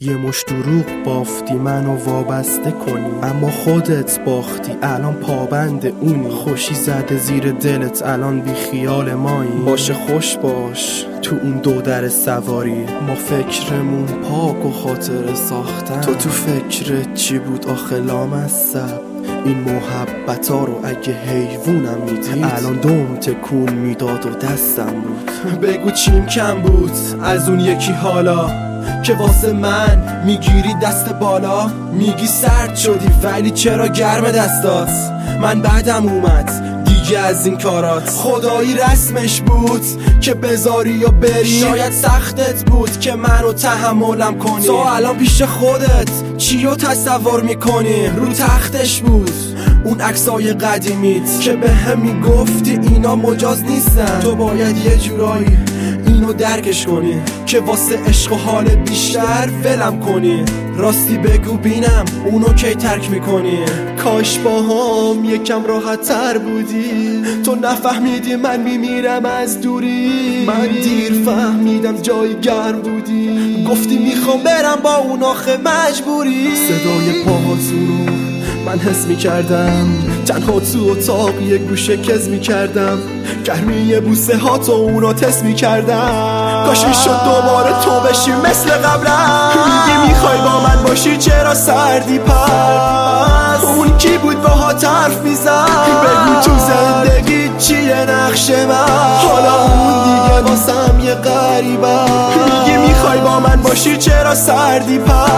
یه مشت دروغ بافتی منو وابسته کنی، اما خودت باختی الان پابند اونی. خوشی زده زیر دلت الان بی خیال مایی. باشه خوش باش تو اون دو در سواری، ما فکرمون پاک و خاطر ساختن. تو فکرت چی بود آخه لامصب؟ این محبتا رو اگه حیوونم میدید الان دوم تکون میداد و دستم بود. بگو چیم کم بود از اون یکی حالا که واسه من میگیری دست بالا. میگی سرد شدی ولی چرا گرم دستات؟ من بعدم اومد دیگه از این کارات. خدایی رسمش بود که بذاری یا بری، شاید سختت بود که منو تحملم کنی. تو الان پیش خودت چیو تصور میکنی؟ رو تختش بود اون عکسای قدیمیت که به هم میگفتی اینا مجاز نیستن. تو باید یه جورایی اینو درکش کنی که واسه عشق و حال بیشتر ولم کنی. راستی بگو بینم اونو کی ترک میکنی؟ کاش با هم یکم راحت تر بودی. تو نفهمیدی من میمیرم از دوری. من دیر فهمیدم جای گرم بودی. گفتی میخوام برم با اون آخه مجبوری. صدای پاهاتون رو من حس میکردم، تنها تو اتاق یک گوشه کز میکردم. گرمی بوسه ها تو اونو تست میکردم. کاش میشد دوباره تو بشی مثل قبلم. میگی میخوای با من باشی چرا سردی پس؟ اون کی بود باهات حرف میزد؟ بگو تو زندگی چیه نقش من؟ حالا اون دیگه واسم یه غریبه. میگی میخوای با من باشی چرا سردی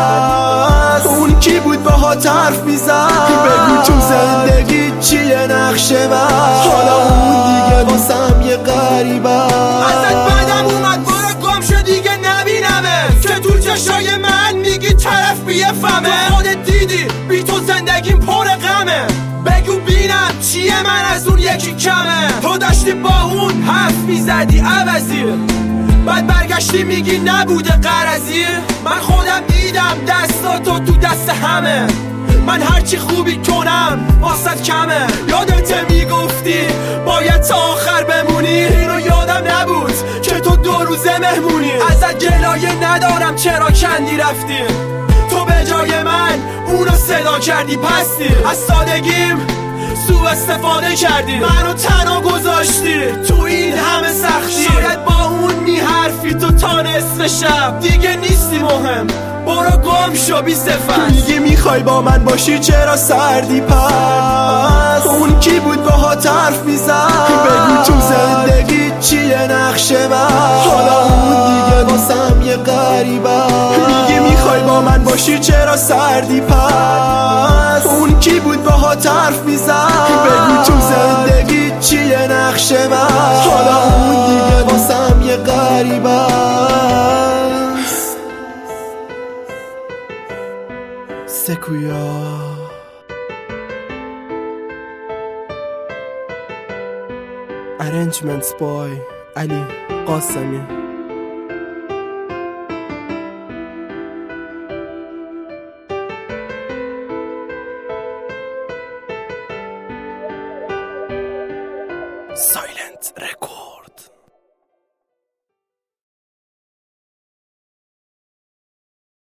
پس؟ اون کی بود باهات حرف میزد؟ بگو تو زندگی چیه نقش من؟ حالا اون دیگه واسم یه غریبه. ازت بعدم اومد برو گم شو دیگه نبینمه که تو چشای من میگی طرف بیفهمه. تو خودت دیدی بی تو زندگیم پر غمه. بگو بینم چیه من از اون یکی کمه؟ تو داشتی با اون حرف میزدی عوضی، بعد برگشتی میگی نبوده غرضی. من خودم دیدم دستاتو تو دست همه. من هرچی خوبی کنم واسط کمه. یادت میگفتی باید تا آخر بمونی. اینو یادم نبود که تو 2 روزه مهمونی. ازت گلایه ندارم چرا کندی رفتی. تو به جای من اونو صدا کردی پستی. از سادگیم سوء استفاده کردی. منو تنها گذاشتی تو این همه سختی. شاید با اون میحرفی تو تا نصف شب. دیگه نیستی مهم برو گم شو بی صفت. میگی میخوای با من باشی چرا سردی پس؟ اون کی بود باهات حرف میزد؟ بگو تو زندگی چیه نقش من؟ حالا اون دیگه واسم یه غریبه. میگی میخوای با من باشی چرا سردی پس؟ اون کی بود باهات حرف میزد؟ بگو تو زندگی چیه نقش من؟ حالا اون دیگه واسم یه غریبه. سکویا Arrangements by علی قاسمی. Silent Records.